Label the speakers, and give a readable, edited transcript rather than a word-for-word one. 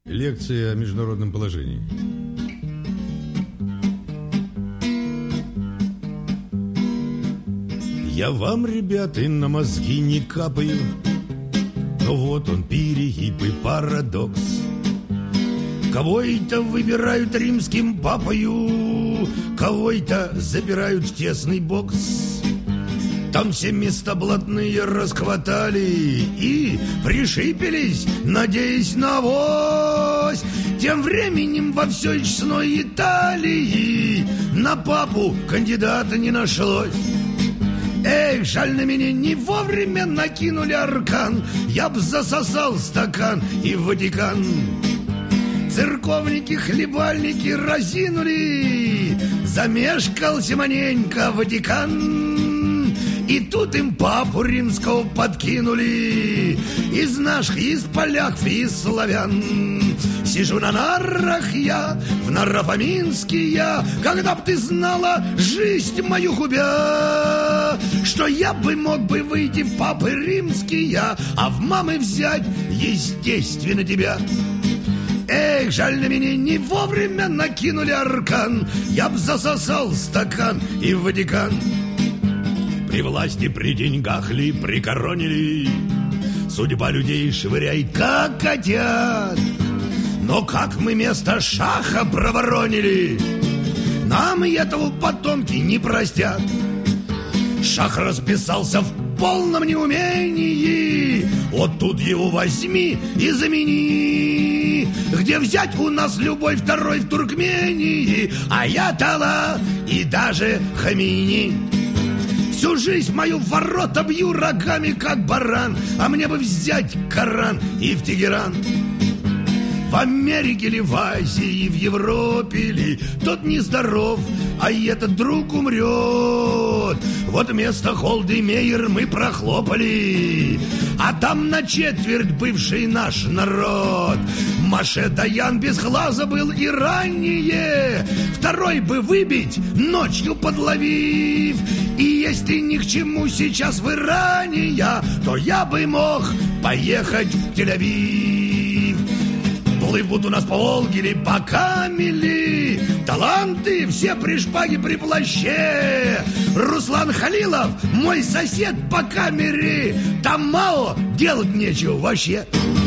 Speaker 1: Лекция о международном положении. Я вам, ребята, на мозги не капаю, но вот он перегиб и парадокс. Кого-то выбирают римским папою, кого-то забирают в тесный бокс. Там все места блатные расхватали и пришипелись, надеясь на авось. Тем временем во всей честной Италии на папу кандидата не нашлось. Эх, жаль, на меня не вовремя накинули аркан, я б засосал стакан и в Ватикан. Церковники, хлебальники разинули, замешкался маненько Ватикан. И тут им папу римского подкинули из наших, из поляков, из славян. Сижу на нарах я, в Нарафаминске я, когда б ты знала жизнь мою губя, что я бы мог бы выйти в папы римские, а в мамы взять, естественно, тебя. Эх, жаль, на меня не вовремя накинули аркан, я б засосал стакан и в Ватикан. При власти, при деньгах ли, при короне ли, судьба людей швыряет, как котят. Но как мы место шаха проворонили, нам и этого потомки не простят. Шах расписался в полном неумении, вот тут его возьми и замени. Где взять у нас любой второй в Туркмении, аятолла и даже Хамини. Всю жизнь мою в ворота бью рогами, как баран, а мне бы взять Коран и в Тегеран. В Америке ли, в Азии, в Европе ли, тот нездоров, а этот друг умрет. Вот вместо Холдемейер мы прохлопали, а там на четверть бывший наш народ. Маше Даян без глаза был и ранее, второй бы выбить, ночью подловив. И если ни к чему сейчас в Иране я, то я бы мог поехать в Тель-Авив. Плывут у нас по Волге или по Камели таланты все при шпаге, при плаще. Руслан Халилов, мой сосед по камере, там мало делать нечего вообще.